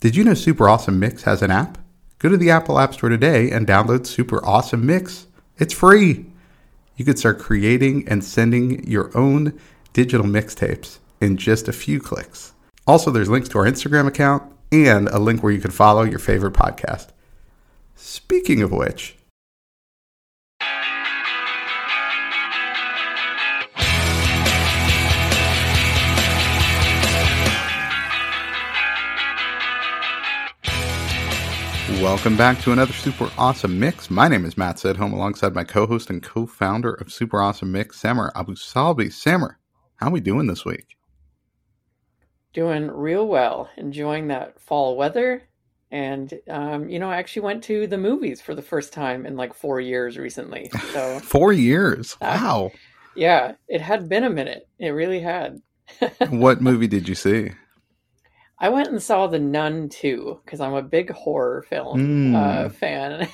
Did you know Super Awesome Mix has an app? Go to the Apple App Store today and download Super Awesome Mix. It's free. You could start creating and sending your own digital mixtapes in just a few clicks. Also, there's links to our Instagram account and a link where you can follow your favorite podcast. Speaking of which, welcome back to another Super Awesome Mix. My name is Matt Sedholm, alongside my co-host and co-founder of Super Awesome Mix, Samer Abusalbi. Samer, how are we doing this week? Doing real well. Enjoying that fall weather. And, I actually went to the movies for the first time in like 4 years recently. So 4 years? Wow. Yeah, it had been a minute. It really had. What movie did you see? I went and saw The Nun 2 because I'm a big horror film fan.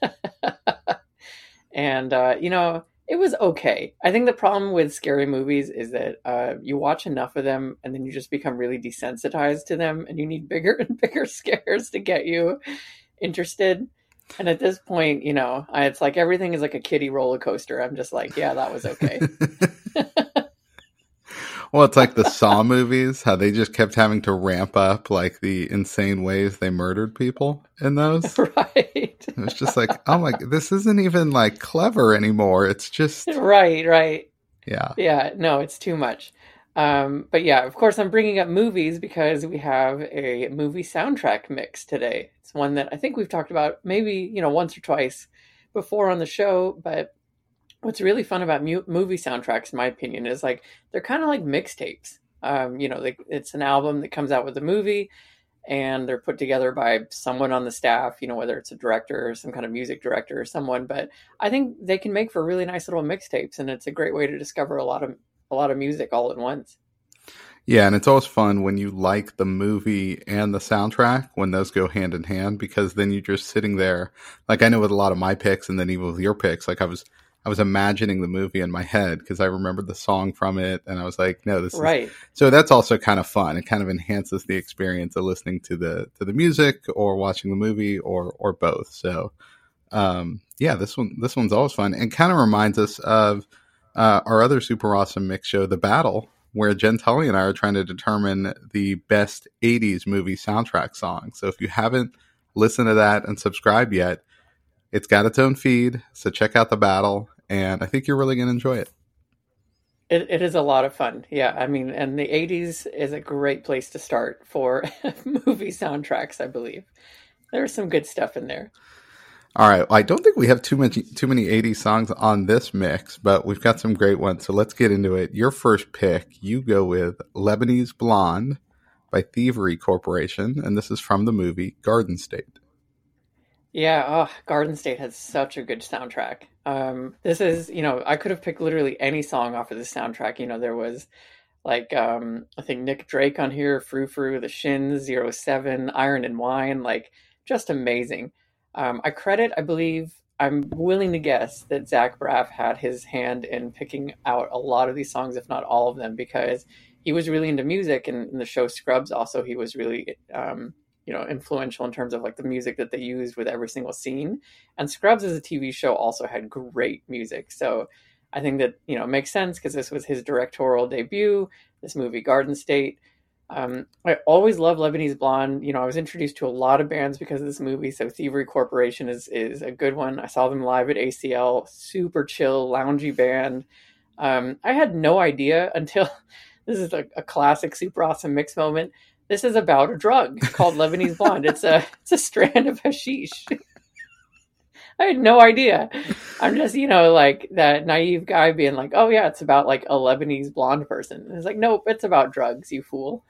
And, it was okay. I think the problem with scary movies is that you watch enough of them and then you just become really desensitized to them and you need bigger and bigger scares to get you interested. And at this point, it's like everything is like a kiddie roller coaster. I'm just like, yeah, that was okay. Well, it's like the Saw movies, how they just kept having to ramp up like the insane ways they murdered people in those. Right. It was just like, oh my, this isn't even like clever anymore. It's just. Right. Yeah. Yeah. No, it's too much. But yeah, of course I'm bringing up movies because we have a movie soundtrack mix today. It's one that I think we've talked about maybe, once or twice before on the show, but what's really fun about movie soundtracks, in my opinion, is like they're kind of like mixtapes. It's an album that comes out with a movie, and they're put together by someone on the staff. Whether it's a director or some kind of music director or someone. But I think they can make for really nice little mixtapes, and it's a great way to discover a lot of music all at once. Yeah, and it's always fun when you like the movie and the soundtrack when those go hand in hand, because then you're just sitting there. Like I know with a lot of my picks, and then even with your picks, like I was imagining the movie in my head because I remembered the song from it, and I was like, no, this right. is... So that's also kind of fun. It kind of enhances the experience of listening to the music or watching the movie or both. So, this one's always fun and kind of reminds us of our other super awesome mix show, The Battle, where Jen Tully and I are trying to determine the best 80s movie soundtrack song. So if you haven't listened to that and subscribed yet, it's got its own feed, so check out The Battle, and I think you're really going to enjoy it. It is a lot of fun. Yeah, I mean, and the 80s is a great place to start for movie soundtracks, I believe. There's some good stuff in there. All right, well, I don't think we have too many 80s songs on this mix, but we've got some great ones, so let's get into it. Your first pick, you go with Lebanese Blonde by Thievery Corporation, and this is from the movie Garden State. Yeah, Garden State has such a good soundtrack. This is, I could have picked literally any song off of this soundtrack. There was like, I think Nick Drake on here, Frou Frou, The Shins, 07, Iron and Wine, like just amazing. I believe, I'm willing to guess that Zach Braff had his hand in picking out a lot of these songs, if not all of them, because he was really into music, and in the show Scrubs also, he was really, influential in terms of like the music that they used with every single scene. And Scrubs as a TV show also had great music. So I think that, it makes sense because this was his directorial debut, this movie Garden State. I always love Lebanese Blonde. I was introduced to a lot of bands because of this movie. So Thievery Corporation is a good one. I saw them live at ACL, super chill, loungy band. I had no idea until this is a classic super awesome mix moment. This is about a drug called Lebanese Blonde. It's a strand of hashish. I had no idea. I'm just, like that naive guy being like, oh yeah, it's about like a Lebanese blonde person. And it's like, nope, it's about drugs, you fool.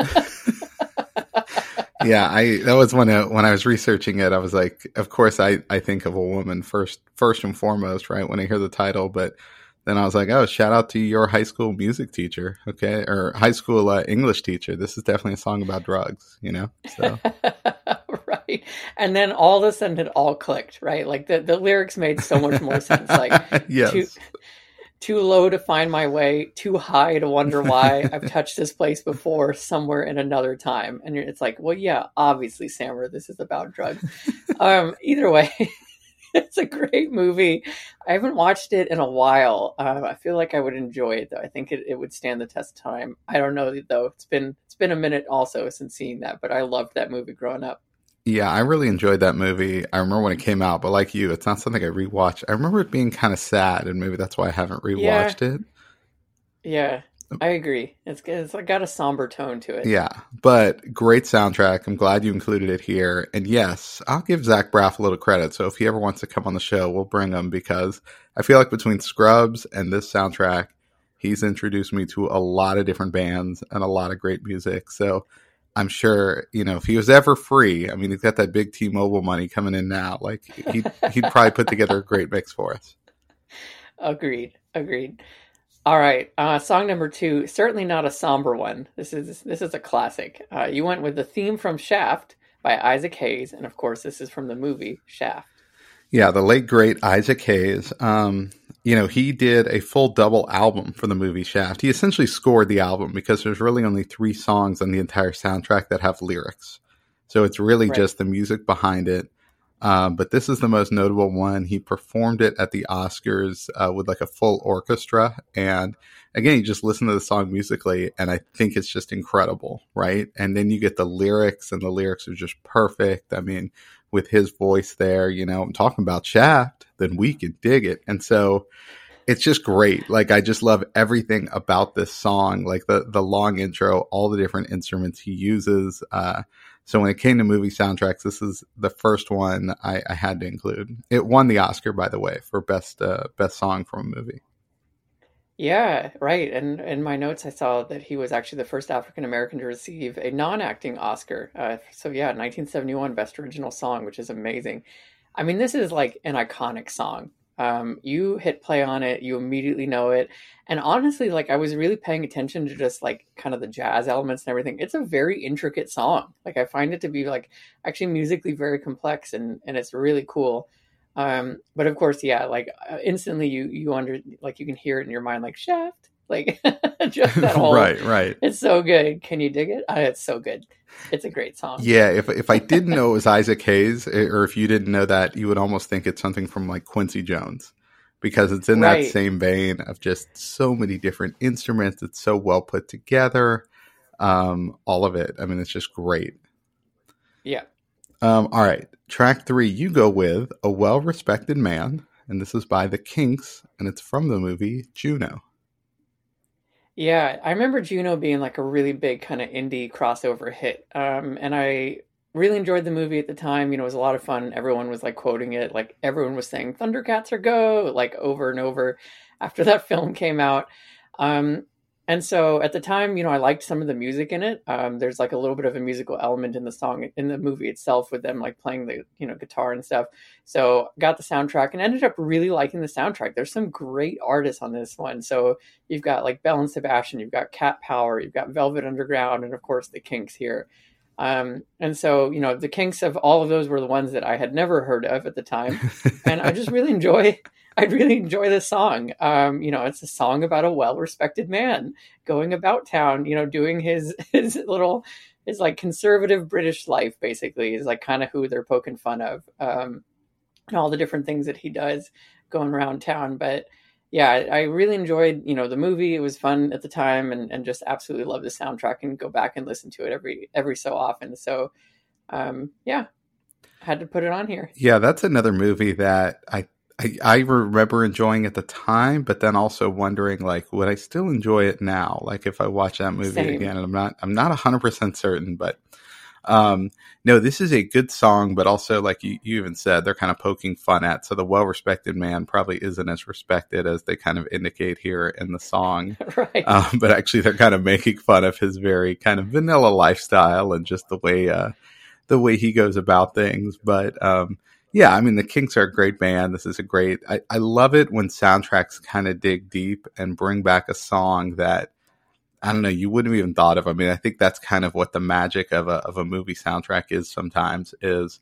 Yeah, that was when I was researching it, I was like, of course I think of a woman first and foremost, right? When I hear the title, but then I was like, oh, shout out to your high school music teacher, okay? Or high school English teacher. This is definitely a song about drugs, So. Right. And then all of a sudden it all clicked, right? Like the lyrics made so much more sense. Like yes. too low to find my way, too high to wonder why. I've touched this place before, somewhere in another time. And it's like, well, yeah, obviously, Sammer, this is about drugs. Either way, it's a great movie. I haven't watched it in a while. I feel like I would enjoy it, though. I think it would stand the test of time. I don't know, though. It's been a minute also since seeing that, but I loved that movie growing up. Yeah, I really enjoyed that movie. I remember when it came out, but like you, it's not something I rewatched. I remember it being kind of sad, and maybe that's why I haven't Yeah, rewatched it. yeah, I agree. It's like got a somber tone to it. Yeah, but great soundtrack. I'm glad you included it here. And yes, I'll give Zach Braff a little credit. So if he ever wants to come on the show, we'll bring him because I feel like between Scrubs and this soundtrack, he's introduced me to a lot of different bands and a lot of great music. So I'm sure, if he was ever free, I mean, he's got that big T-Mobile money coming in now. Like he'd probably put together a great mix for us. Agreed. All right, song number 2. Certainly not a somber one. This is a classic. You went with the theme from Shaft by Isaac Hayes, and of course, this is from the movie Shaft. Yeah, the late great Isaac Hayes. He did a full double album for the movie Shaft. He essentially scored the album because there's really only 3 songs on the entire soundtrack that have lyrics. So it's really just the music behind it. But this is the most notable one. He performed it at the Oscars with like a full orchestra. And again, you just listen to the song musically, and I think it's just incredible, right? And then you get the lyrics, and the lyrics are just perfect. I mean, with his voice there, I'm talking about Shaft, then we can dig it. And so it's just great. Like, I just love everything about this song, like the long intro, all the different instruments he uses. So when it came to movie soundtracks, this is the first one I had to include. It won the Oscar, by the way, for best song from a movie. Yeah, right. And in my notes, I saw that he was actually the first African American to receive a non-acting Oscar. So yeah, 1971 Best Original Song, which is amazing. I mean, this is like an iconic song. You hit play on it, you immediately know it. And honestly, like I was really paying attention to just like kind of the jazz elements and everything. It's a very intricate song. Like I find it to be like actually musically very complex and it's really cool. But of course, yeah, like instantly you under like you can hear it in your mind like Shaft, like just that whole right. It's so good. Can you dig it? It's so good. It's a great song. Yeah, if I didn't know it was Isaac Hayes, or if you didn't know that, you would almost think it's something from like Quincy Jones, because it's in that same vein of just so many different instruments. It's so well put together. All of it. I mean, it's just great. Yeah. All right. Track 3, you go with A Well-Respected Man, and this is by The Kinks, and it's from the movie Juno. Yeah, I remember Juno being like a really big kind of indie crossover hit. And I really enjoyed the movie at the time. It was a lot of fun. Everyone was like quoting it. Like everyone was saying Thundercats or go like over and over after that film came out. And so at the time, I liked some of the music in it. There's like a little bit of a musical element in the song, in the movie itself, with them like playing the, guitar and stuff. So got the soundtrack and ended up really liking the soundtrack. There's some great artists on this one. So you've got like Belle and Sebastian, you've got Cat Power, you've got Velvet Underground, and of course the Kinks here. And so, the Kinks of all of those were the ones that I had never heard of at the time. And I just really I really enjoy this song. It's a song about a well-respected man going about town, doing his like conservative British life, basically, is like kind of who they're poking fun of, and all the different things that he does going around town. But yeah, I really enjoyed, the movie. It was fun at the time, and just absolutely love the soundtrack and go back and listen to it every so often. So, yeah, had to put it on here. Yeah, that's another movie that I remember enjoying at the time, but then also wondering, like, would I still enjoy it now? Like, if I watch that movie again, and I'm not 100% certain, but no, this is a good song, but also, like you even said, they're kind of poking fun at. So the well-respected man probably isn't as respected as they kind of indicate here in the song, right? But actually, they're kind of making fun of his very kind of vanilla lifestyle and just the way he goes about things, but. Yeah, I mean, the Kinks are a great band. This is I love it when soundtracks kind of dig deep and bring back a song that, I don't know, you wouldn't have even thought of. I mean, I think that's kind of what the magic of a movie soundtrack is sometimes, is,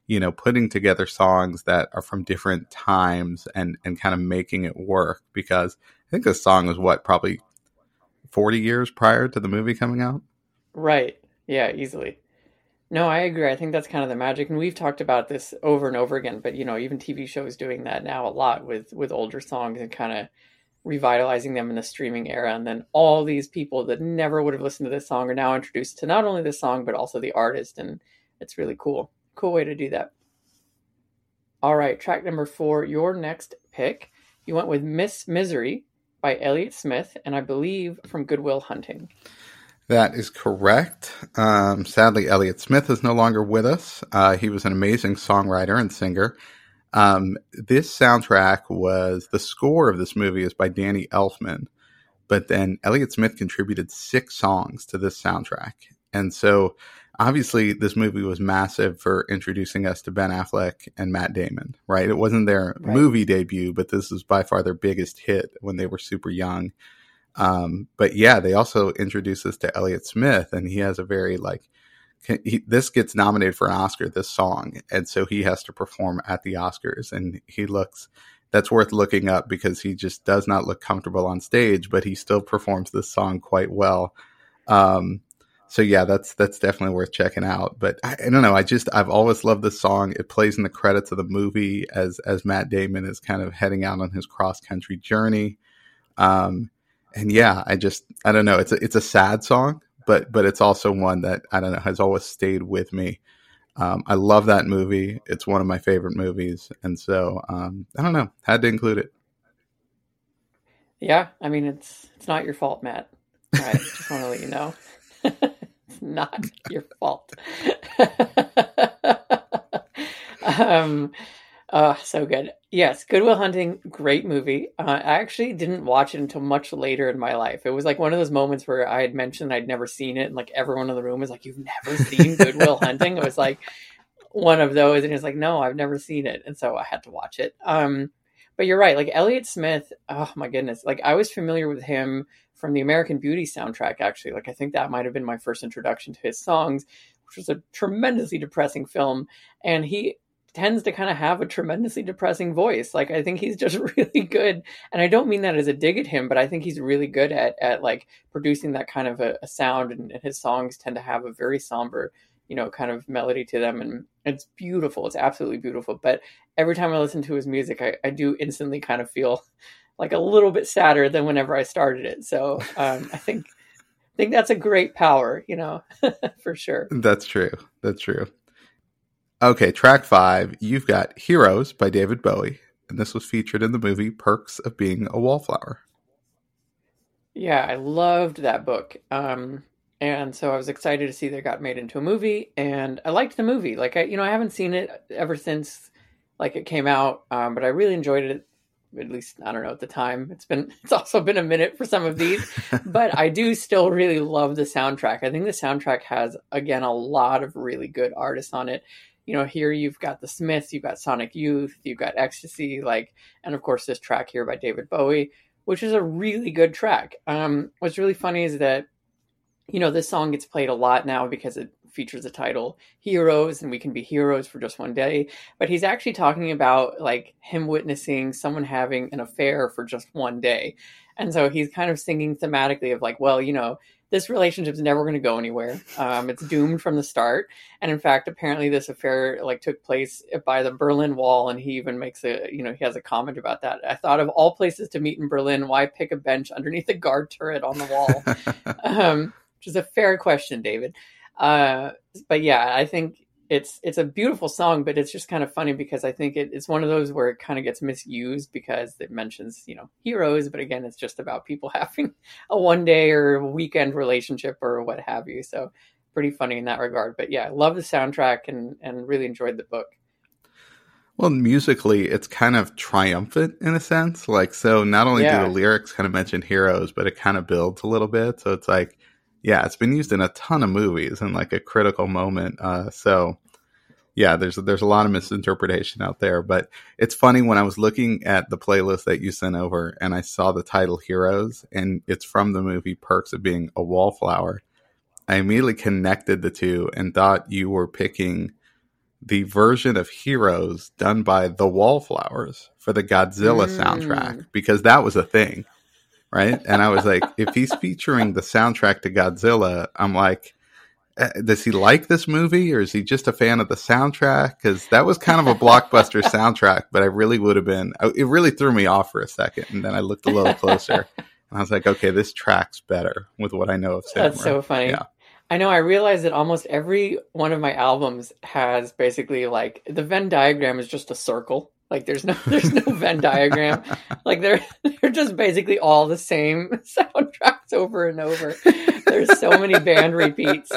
putting together songs that are from different times and kind of making it work, because I think this song was probably 40 years prior to the movie coming out. Right. Yeah, easily. No, I agree. I think that's kind of the magic, and we've talked about this over and over again. But even TV shows doing that now a lot with older songs and kind of revitalizing them in the streaming era. And then all these people that never would have listened to this song are now introduced to not only the song but also the artist, and it's really cool. Cool way to do that. All right, track number 4, your next pick. You went with Miss Misery by Elliott Smith, and I believe from Good Will Hunting. That is correct. Sadly, Elliott Smith is no longer with us. He was an amazing songwriter and singer. This soundtrack the score of this movie is by Danny Elfman, but then Elliott Smith contributed 6 songs to this soundtrack. And so obviously this movie was massive for introducing us to Ben Affleck and Matt Damon, right? It wasn't their movie debut, but this is by far their biggest hit when they were super young. But yeah, they also introduced us to Elliott Smith, and he has a very this gets nominated for an Oscar, this song. And so he has to perform at the Oscars, and that's worth looking up because he just does not look comfortable on stage, but he still performs this song quite well. So yeah, that's definitely worth checking out. But I don't know. I've always loved this song. It plays in the credits of the movie as Matt Damon is kind of heading out on his cross country journey. And yeah, I don't know. It's a sad song, but it's also one that, I don't know, has always stayed with me. I love that movie. It's one of my favorite movies. And so, I don't know, had to include it. Yeah. I mean, it's not your fault, Matt. I just want to let you know. It's not your fault. So good. Yes, Good Will Hunting, great movie. I actually didn't watch it until much later in my life. It was like one of those moments where I had mentioned I'd never seen it, and like everyone in the room was like, "You've never seen Good Will Hunting?" It was like one of those, and it's like, "No, I've never seen it," and so I had to watch it. But you're right, like Elliott Smith. Oh my goodness, like I was familiar with him from the American Beauty soundtrack. Actually, like I think that might have been my first introduction to his songs, which was a tremendously depressing film, and he tends to kind of have a tremendously depressing voice. Like I think he's just really good, and I don't mean that as a dig at him, but I think he's really good at like producing that kind of a sound, and his songs tend to have a very somber, kind of melody to them, and it's beautiful. It's absolutely beautiful. But every time I listen to his music, I do instantly kind of feel like a little bit sadder than whenever I started it. So I think that's a great power, for sure. That's true. Okay, track 5, you've got Heroes by David Bowie, and this was featured in the movie Perks of Being a Wallflower. Yeah, I loved that book. And so I was excited to see that it got made into a movie, and I liked the movie. Like I haven't seen it ever since like it came out, but I really enjoyed it. At least, I don't know, at the time. It's also been a minute for some of these, but I do still really love the soundtrack. I think the soundtrack has, again, a lot of really good artists on it. Here you've got the Smiths, you've got Sonic Youth, you've got Ecstasy, and of course this track here by David Bowie, which is a really good track. What's really funny is that, this song gets played a lot now because it features the title Heroes, and we can be heroes for just one day. But he's actually talking about like him witnessing someone having an affair for just one day. And so he's kind of singing thematically of like, well, this relationship's never going to go anywhere. It's doomed from the start. And in fact, apparently this affair took place by the Berlin Wall. And he even makes he has a comment about that. I thought, of all places to meet in Berlin, why pick a bench underneath a guard turret on the wall? Which is a fair question, David. But yeah, I think it's a beautiful song, but it's just kind of funny because I think it's one of those where it kind of gets misused because it mentions, heroes, but again, it's just about people having a one day or weekend relationship or what have you. So pretty funny in that regard. But yeah, I love the soundtrack and really enjoyed the book. Well, musically, it's kind of triumphant in a sense. So not only do the lyrics kind of mention heroes, but it kind of builds a little bit. So it's like, yeah, it's been used in a ton of movies in like a critical moment. So yeah, there's a lot of misinterpretation out there, but it's funny when I was looking at the playlist that you sent over and I saw the title Heroes and it's from the movie Perks of Being a Wallflower. I immediately connected the two and thought you were picking the version of Heroes done by the Wallflowers for the Godzilla soundtrack, because that was a thing, right? And I was like, if he's featuring the soundtrack to Godzilla, I'm like, does he like this movie, or is he just a fan of the soundtrack? Because that was kind of a blockbuster soundtrack, but I really would have been, it really threw me off for a second. And then I looked a little closer and I was like, okay, this tracks better with what I know of Sammer. That's so funny. Yeah. I know, I realized that almost every one of my albums has basically like the Venn diagram is just a circle. Like there's no Venn diagram. Like they're just basically all the same soundtracks over and over. There's so many band repeats.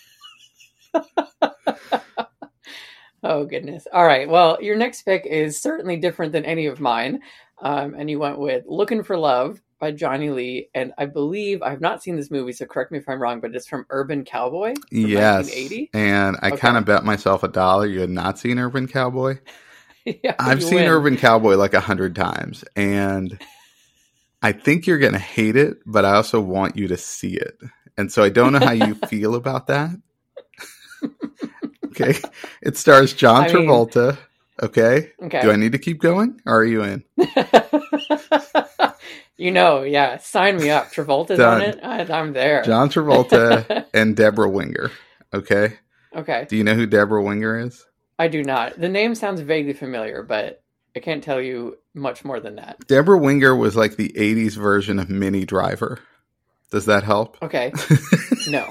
Oh goodness. All right. Well, your next pick is certainly different than any of mine. And you went with Looking for Love by Johnny Lee. And I believe, I have not seen this movie, so correct me if I'm wrong, but it's from Urban Cowboy from Yes. 1980. And I kind of bet myself $1 you had not seen Urban Cowboy. Yeah, I've seen Urban Cowboy like 100 times, and I think you're going to hate it, but I also want you to see it. And so I don't know how you feel about that. Okay. It stars John Travolta. Okay. Do I need to keep going, or are you in? Yeah. Sign me up. Travolta's Done. on it. I'm there. John Travolta and Deborah Winger. Okay. Okay. Do you know who Deborah Winger is? I do not. The name sounds vaguely familiar, but I can't tell you much more than that. Deborah Winger was like the 80s version of Minnie Driver. Does that help? Okay. No.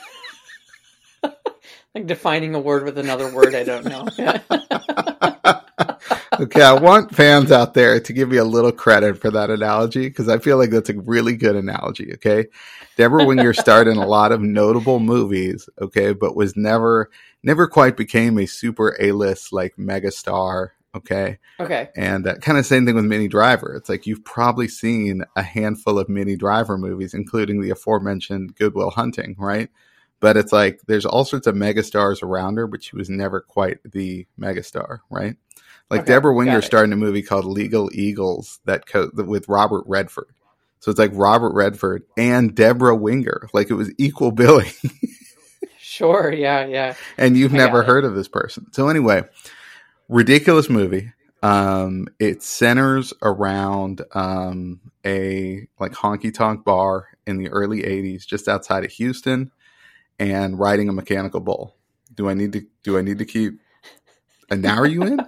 Like defining a word with another word I don't know. Okay, I want fans out there to give me a little credit for that analogy, because I feel like that's a really good analogy, okay? Deborah Winger starred in a lot of notable movies, okay, but was never quite became a super A-list, like, megastar, okay? Okay. And kind of same thing with Minnie Driver. It's like you've probably seen a handful of Minnie Driver movies, including the aforementioned Good Will Hunting, right? But it's like there's all sorts of megastars around her, but she was never quite the megastar, right? Like Deborah Winger starred in a movie called Legal Eagles with Robert Redford. So it's like Robert Redford and Deborah Winger. Like it was equal billing. Sure, yeah. And you've never heard of this person. So anyway, ridiculous movie. It centers around a like honky tonk bar in the early 80s just outside of Houston and riding a mechanical bull. Do I need to keep... And now are you in?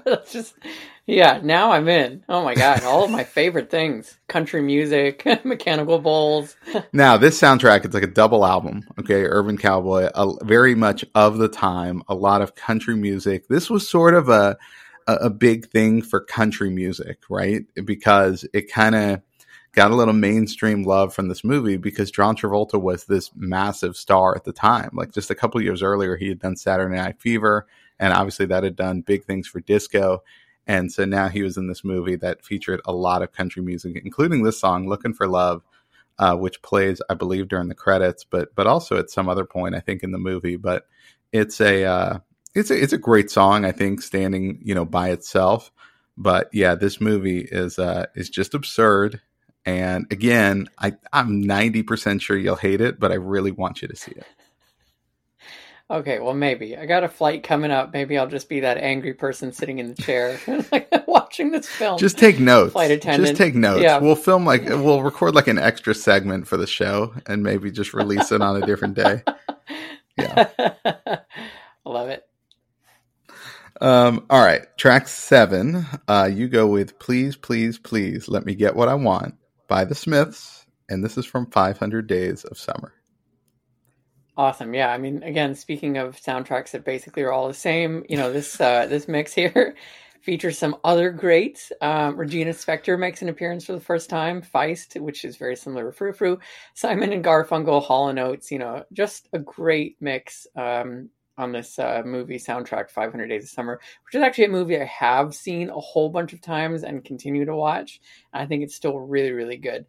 Now I'm in. Oh my God. All of my favorite things. Country music, mechanical bulls. Now, this soundtrack, it's like a double album. Okay. Urban Cowboy, very much of the time, a lot of country music. This was sort of a big thing for country music, right? Because it kind of got a little mainstream love from this movie because John Travolta was this massive star at the time. Like just a couple of years earlier, he had done Saturday Night Fever. And obviously that had done big things for disco. And so now he was in this movie that featured a lot of country music, including this song, Looking for Love, which plays, I believe, during the credits, but also at some other point, I think, in the movie. But it's a great song, I think, standing, by itself. But yeah, this movie is just absurd. And again, I'm 90% sure you'll hate it, but I really want you to see it. Okay, well, maybe. I got a flight coming up. Maybe I'll just be that angry person sitting in the chair watching this film. Just take notes. Flight attendant. Just take notes. Yeah. We'll record like an extra segment for the show and maybe just release it on a different day. Yeah. I love it. All right. Track 7. You go with Please, Please, Please Let Me Get What I Want by the Smiths. And this is from 500 Days of Summer. Awesome. Yeah. I mean, again, speaking of soundtracks that basically are all the same, this mix here features some other greats. Regina Spektor makes an appearance for the first time. Feist, which is very similar to Frou Frou. Simon and Garfunkel, Hall & Oates, just a great mix on this movie soundtrack, 500 Days of Summer, which is actually a movie I have seen a whole bunch of times and continue to watch. I think it's still really, really good.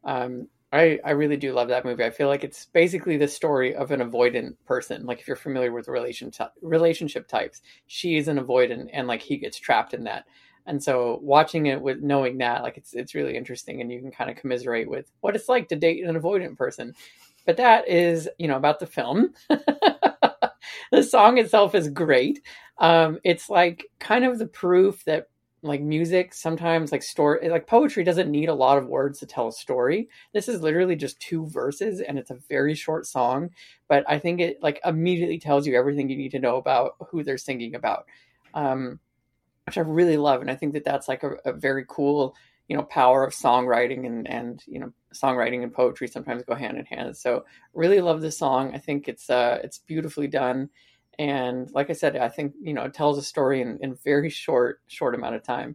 I really do love that movie. I feel like it's basically the story of an avoidant person. Like if you're familiar with relationship types, she is an avoidant and like he gets trapped in that. And so watching it with knowing that, like it's really interesting and you can kind of commiserate with what it's like to date an avoidant person. But that is, about the film. The song itself is great. It's like kind of the proof that like music sometimes like story like poetry doesn't need a lot of words to tell a story. This is literally just two verses and it's a very short song, but I think it like immediately tells you everything you need to know about who they're singing about. Um, which I really love, and I think that that's like a very cool, power of songwriting and songwriting and poetry sometimes go hand in hand. So really love this song. I think it's beautifully done, and like I said, I think it tells a story in very short amount of time.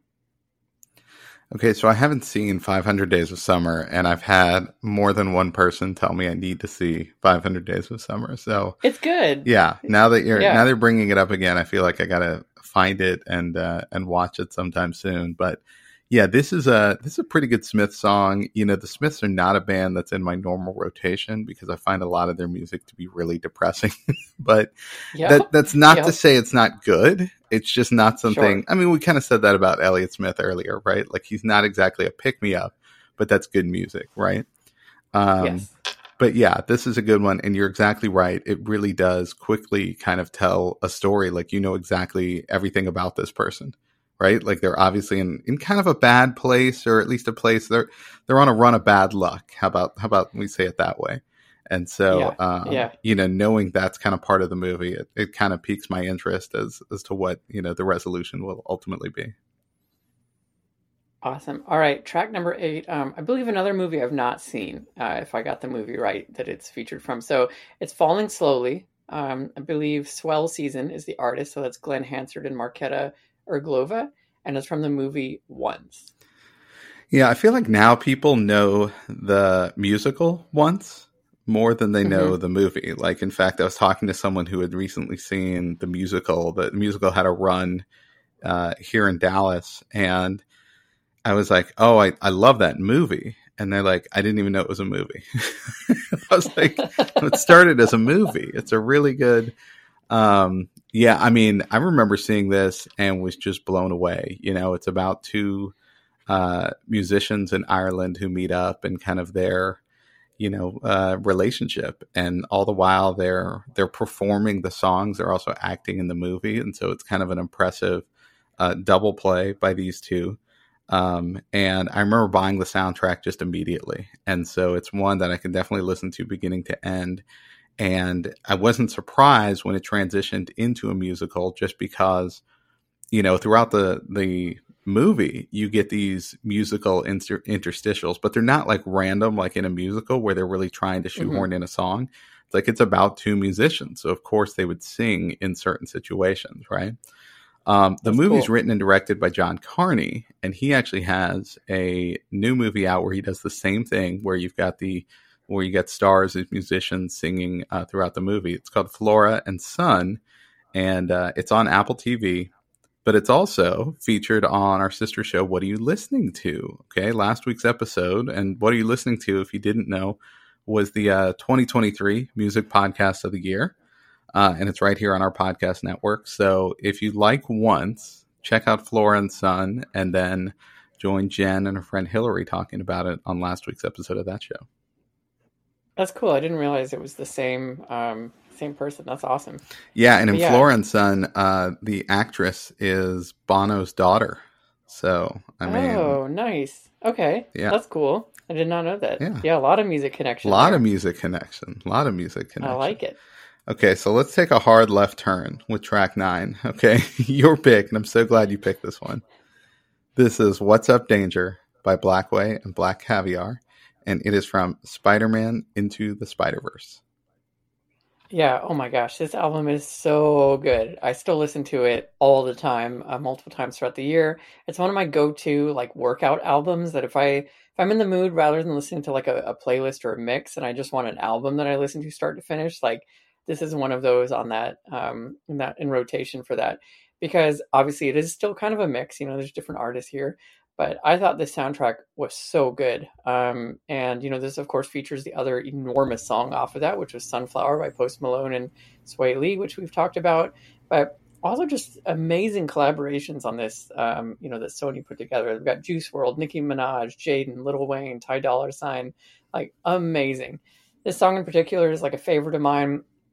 Okay, so I haven't seen 500 Days of Summer, and I've had more than one person tell me I need to see 500 Days of Summer. So it's good. Yeah, now that Yeah. they're bringing it up again, I feel like I gotta find it and watch it sometime soon. But yeah, this is a pretty good Smiths song. The Smiths are not a band that's in my normal rotation because I find a lot of their music to be really depressing. But Yeah. that's not to Yep. say it's not good. It's just not something. Sure. I mean, we kind of said that about Elliott Smith earlier, right? Like he's not exactly a pick me up, but that's good music, right? Um, Yes. but yeah, this is a good one. And you're exactly right. It really does quickly kind of tell a story. Like, exactly everything about this person, right? Like they're obviously in kind of a bad place, or at least a place they're on a run of bad luck. How about we say it that way? And so, Yeah. Yeah. knowing that's kind of part of the movie, it kind of piques my interest as to what, the resolution will ultimately be. Awesome. All right, track number 8. I believe another movie I've not seen, if I got the movie right that it's featured from. So it's Falling Slowly. I believe Swell Season is the artist, so that's Glenn Hansard and Marketa Erglova, and it's from the movie Once. Yeah, I feel like now people know the musical Once more than they know Mm-hmm. the movie. Like, in fact, I was talking to someone who had recently seen the musical. The musical had a run here in Dallas, and I was like, "Oh, I love that movie." And they're like, "I didn't even know it was a movie." I was like, "It started as a movie. It's a really good." Yeah, I mean, I remember seeing this and was just blown away. It's about two musicians in Ireland who meet up and kind of their relationship, and all the while they're performing the songs, they're also acting in the movie, and so it's kind of an impressive double play by these two. And I remember buying the soundtrack just immediately, and so it's one that I can definitely listen to beginning to end. And I wasn't surprised when it transitioned into a musical, just because throughout the movie you get these musical interstitials, but they're not like random like in a musical where they're really trying to Mm-hmm. shoehorn in a song. It's like it's about two musicians, so of course they would sing in certain situations, right? The That's movie's cool. written and directed by John Carney, and he actually has a new movie out where he does the same thing, where you get stars as musicians singing throughout the movie. It's called Flora and Son, and it's on Apple TV. But it's also featured on our sister show, What Are You Listening To? Okay, last week's episode. And What Are You Listening To, if you didn't know, was the 2023 Music Podcast of the Year. And it's right here on our podcast network. So if you like Once, check out Flora and Son, and then join Jen and her friend Hillary talking about it on last week's episode of that show. That's cool. I didn't realize it was the same person. That's awesome. Yeah, and in But yeah. Flora and Son, the actress is Bono's daughter. So, I mean, Oh, nice. Okay, yeah, that's cool. I did not know that. yeah. Yeah, a lot of music A connection lot of there. music connection. A lot of music I connection. like it. Okay, so let's take a hard left turn with track 9. Okay, your pick, and I'm so glad you picked this one. This is What's Up Danger by Blackway and Black Caviar, and it is from Spider-Man Into the Spider-Verse. Yeah, oh my gosh, this album is so good. I still listen to it all the time, multiple times throughout the year. It's one of my go-to like workout albums that if I'm in the mood rather than listening to like a playlist or a mix and I just want an album that I listen to start to finish, like this is one of those on that in rotation for that. Because obviously it is still kind of a mix, there's different artists here, but I thought this soundtrack was so good. And this of course features the other enormous song off of that, which was Sunflower by Post Malone and Sway Lee, which we've talked about. But also just amazing collaborations on this, that Sony put together. We've got Juice World, Nicki Minaj, Jaden, Lil Wayne, Ty Dolla Sign, like amazing. This song in particular is like a favorite of mine.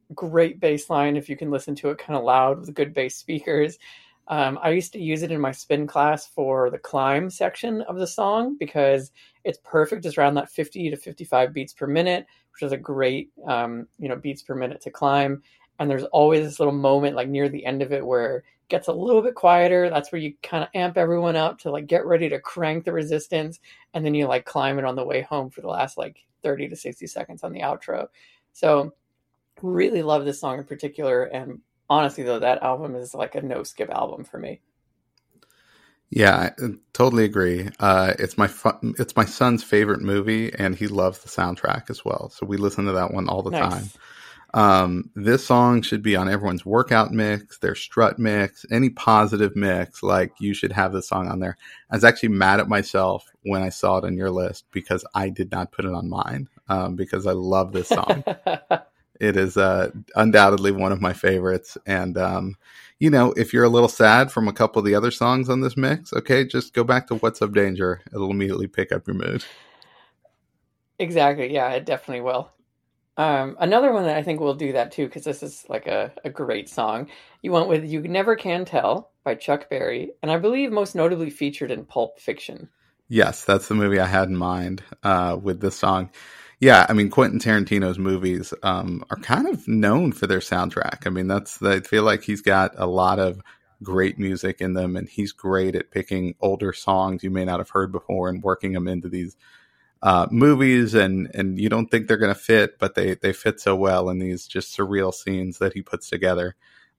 Great bass line if you can listen to it kind of loud with good bass speakers. I used to use it in my spin class for the climb section of the song because it's perfect, just around that 50 to 55 beats per minute, which is a great, beats per minute to climb. And there's always this little moment like near the end of it where it gets a little bit quieter. That's where you kind of amp everyone up to like get ready to crank the resistance. And then you like climb it on the way home for the last like 30 to 60 seconds on the outro. So really love this song in particular. And honestly, though, that album is like a no skip album for me. Yeah, I totally agree. It's my son's favorite movie, and he loves the soundtrack as well. So we listen to that one all the time. Nice. This song should be on everyone's workout mix, their strut mix, any positive mix. Like, you should have this song on there. I was actually mad at myself when I saw it on your list because I did not put it on mine, because I love this song. It is undoubtedly one of my favorites. And, if you're a little sad from a couple of the other songs on this mix, okay, just go back to What's Up Danger. It'll immediately pick up your mood. Exactly. Yeah, it definitely will. Another one that I think will do that too, because this is like a great song. You went with You Never Can Tell by Chuck Berry, and I believe most notably featured in Pulp Fiction. Yes, that's the movie I had in mind with this song. Yeah, I mean, Quentin Tarantino's movies are kind of known for their soundtrack. I mean, I feel like he's got a lot of great music in them, and he's great at picking older songs you may not have heard before and working them into these movies, and you don't think they're going to fit, but they fit so well in these just surreal scenes that he puts together.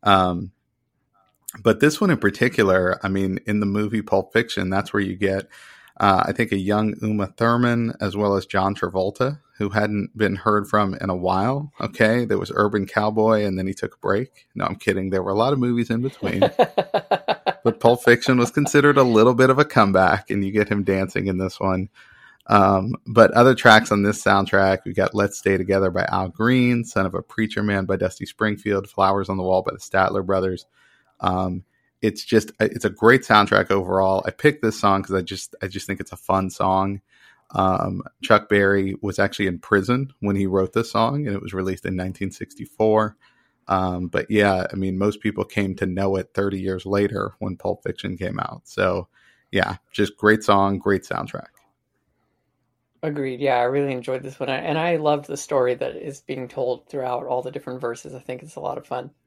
But this one in particular, I mean, in the movie Pulp Fiction, that's where you get, I think, a young Uma Thurman as well as John Travolta, who hadn't been heard from in a while. Okay, there was Urban Cowboy, and then he took a break. No, I'm kidding. There were a lot of movies in between. But Pulp Fiction was considered a little bit of a comeback, and you get him dancing in this one. But other tracks on this soundtrack, we got Let's Stay Together by Al Green, Son of a Preacher Man by Dusty Springfield, Flowers on the Wall by the Statler Brothers. It's a great soundtrack overall. I picked this song because I just think it's a fun song. Chuck Berry was actually in prison when he wrote this song, and it was released in 1964. But yeah, I mean, most people came to know it 30 years later when Pulp Fiction came out. So yeah, just great song, great soundtrack. Agreed. Yeah, I really enjoyed this one. And I loved the story that is being told throughout all the different verses. I think it's a lot of fun.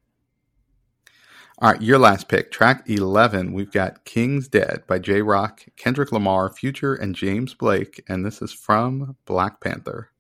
All right, your last pick, track 11. We've got King's Dead by J-Rock, Kendrick Lamar, Future, and James Blake. And this is from Black Panther.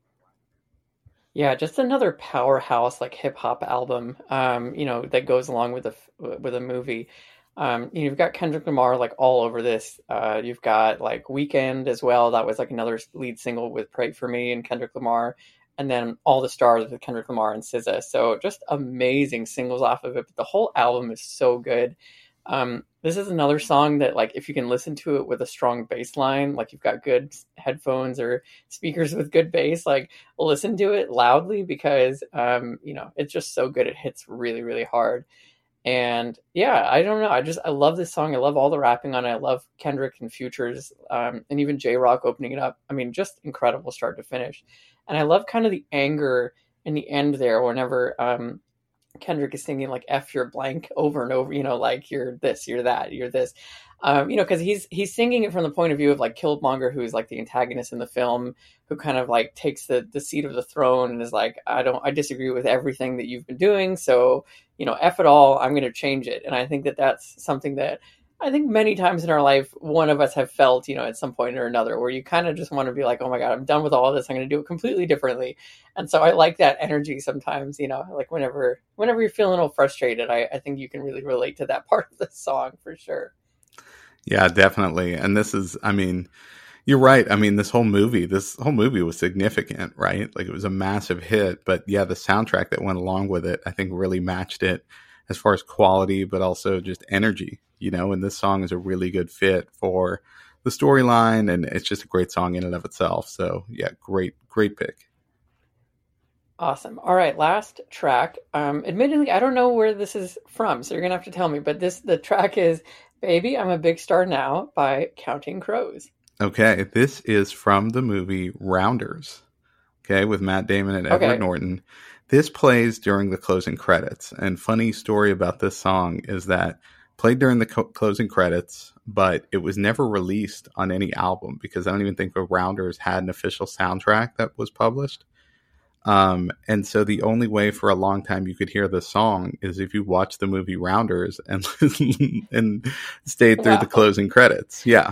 Yeah, just another powerhouse like hip hop album, that goes along with the movie. You've got Kendrick Lamar like all over this. You've got like Weekend as well. That was like another lead single with Pray For Me and Kendrick Lamar. And then All the Stars with Kendrick Lamar and SZA. So just amazing singles off of it. But the whole album is so good. This is another song that, like, if you can listen to it with a strong bass line, like you've got good headphones or speakers with good bass, like listen to it loudly because, it's just so good. It hits really, really hard. And yeah, I don't know. I love this song. I love all the rapping on it. I love Kendrick and Futures, and even J-Rock opening it up. I mean, just incredible start to finish. And I love kind of the anger in the end there whenever Kendrick is singing like F your blank over and over, like you're this, you're that, you're this. Because he's singing it from the point of view of like Killmonger, who is like the antagonist in the film, who kind of like takes the seat of the throne and is like, I disagree with everything that you've been doing. So, F it all, I'm going to change it. And I think that that's something that I think many times in our life, one of us have felt, at some point or another, where you kind of just want to be like, oh my God, I'm done with all of this. I'm going to do it completely differently. And so I like that energy sometimes, like whenever you're feeling a little frustrated, I think you can really relate to that part of the song for sure. Yeah, definitely. And this is, I mean, you're right. I mean, this whole movie was significant, right? Like, it was a massive hit, but yeah, the soundtrack that went along with it, I think really matched it as far as quality, but also just energy, and this song is a really good fit for the storyline, and it's just a great song in and of itself. So yeah, great pick. Awesome. All right, last track. Admittedly, I don't know where this is from, so you're gonna have to tell me. But the track is "Baby, I'm a Big Star Now" by Counting Crows. Okay, this is from the movie Rounders. Okay, with Matt Damon and Edward Norton. This plays during the closing credits. And funny story about this song is that played during the closing credits, but it was never released on any album because I don't even think the Rounders had an official soundtrack that was published. And so the only way for a long time you could hear this song is if you watched the movie Rounders and and stayed through the closing credits. Yeah.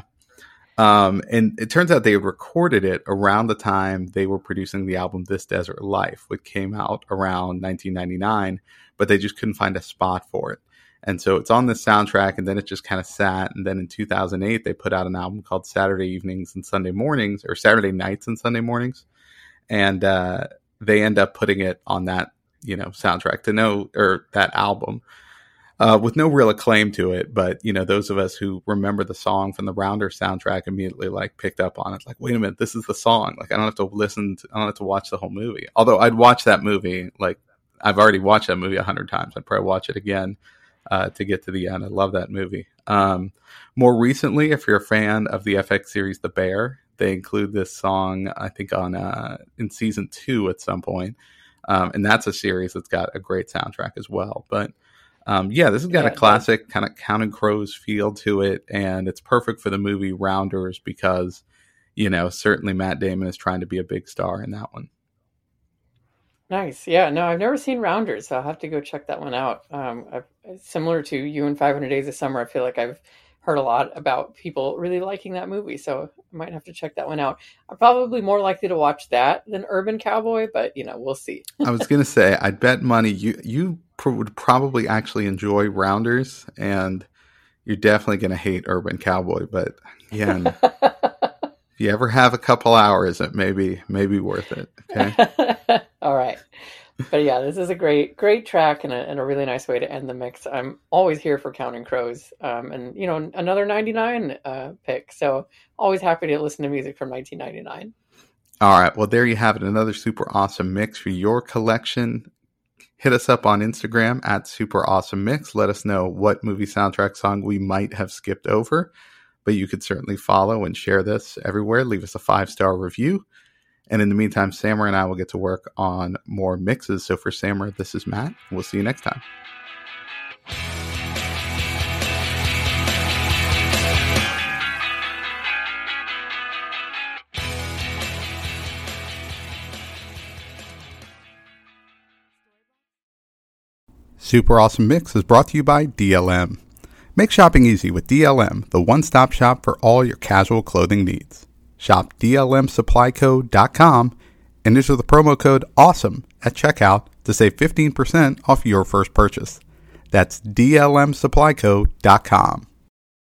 And it turns out they recorded it around the time they were producing the album This Desert Life, which came out around 1999, but they just couldn't find a spot for it. And so it's on the soundtrack, and then it just kind of sat. And then in 2008, they put out an album called Saturday Evenings and Sunday Mornings, or Saturday Nights and Sunday Mornings. And they end up putting it on that, soundtrack or that album. With no real acclaim to it, but those of us who remember the song from the Rounder soundtrack immediately picked up on it. Like, wait a minute, this is the song. I don't have to I don't have to watch the whole movie. Although I'd watch that movie, I've already watched that movie 100 times. I'd probably watch it again to get to the end. I love that movie. More recently, if you're a fan of the FX series The Bear, they include this song, I think, on in season 2 at some point, and that's a series that's got a great soundtrack as well. But this has got a classic kind of Counting Crows feel to it, and it's perfect for the movie Rounders because, certainly Matt Damon is trying to be a big star in that one. Nice. Yeah, no, I've never seen Rounders, so I'll have to go check that one out. Similar to you and 500 Days of Summer, I feel like I've heard a lot about people really liking that movie, so I might have to check that one out. I'm probably more likely to watch that than Urban Cowboy, but, we'll see. I was going to say, I'd bet money you would probably actually enjoy Rounders, and you're definitely going to hate Urban Cowboy, but again, if you ever have a couple hours, it may be worth it. Okay. All right. But yeah, this is a great track and a really nice way to end the mix. I'm always here for Counting Crows, and another 99 pick. So always happy to listen to music from 1999. All right. Well, there you have it. Another super awesome mix for your collection. Hit us up on Instagram at Super Awesome Mix. Let us know what movie soundtrack song we might have skipped over, but you could certainly follow and share this everywhere. Leave us a 5-star review. And in the meantime, Sammer and I will get to work on more mixes. So for Sammer, this is Matt. We'll see you next time. Super Awesome Mix is brought to you by DLM. Make shopping easy with DLM, the one-stop shop for all your casual clothing needs. Shop DLMsupplyco.com and enter the promo code AWESOME at checkout to save 15% off your first purchase. That's DLMsupplyco.com.